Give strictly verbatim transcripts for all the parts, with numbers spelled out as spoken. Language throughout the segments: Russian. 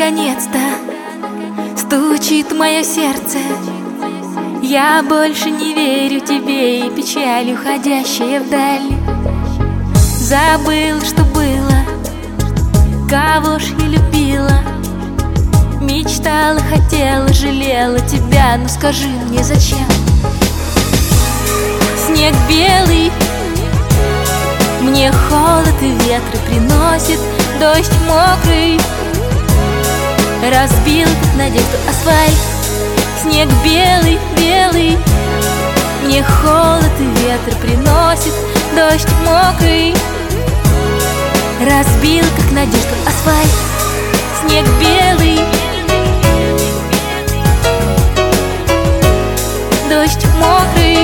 наконец-то стучит мое сердце. Я больше не верю тебе, и печаль, уходящая вдаль. Забыл, что было, кого ж я любила. Мечтала, хотела, жалела тебя, но скажи мне, зачем? Снег белый мне холод и ветры приносит, дождь мокрый разбил, как надежду, асфальт. Снег белый, белый мне холод и ветер приносит, дождь мокрый разбил, как надежду, асфальт. Снег белый, дождь мокрый,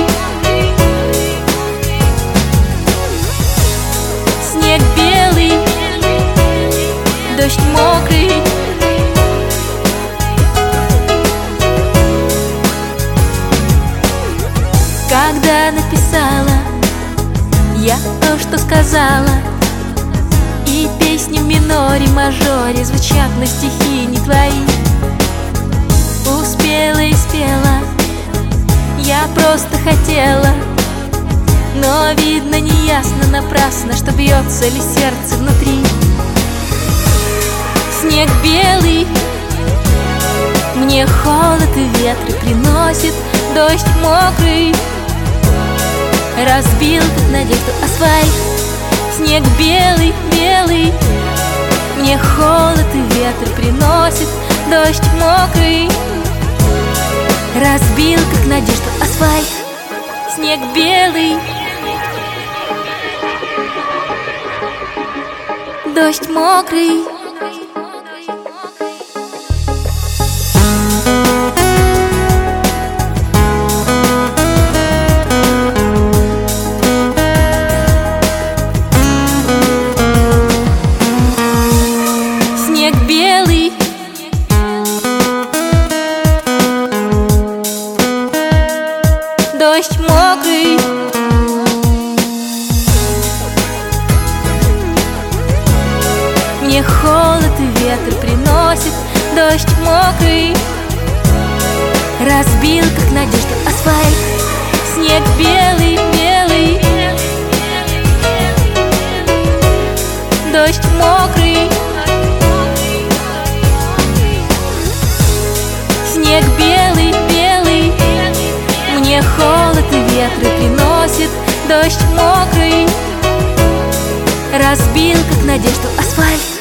снег белый, дождь мокрый. Когда написала я то, что сказала, и песни в миноре, мажоре звучат на стихи не твои, успела и спела, я просто хотела, но видно неясно, напрасно, что бьется ли сердце внутри. Снег белый мне холод и ветры приносит, дождь мокрый разбил, как надежду, асфальт. Снег белый, белый мне холод и ветер приносит, дождь мокрый разбил, как надежду, асфальт. Снег белый, дождь мокрый. Снег белый, дождь мокрый. Мне холод и ветер приносит, дождь мокрый разбил, как надежду, асфальт. Снег белый, белый, дождь мокрый. Снег белый, белый мне холод и ветры приносит, дождь мокрый разбил, как надежду, асфальт.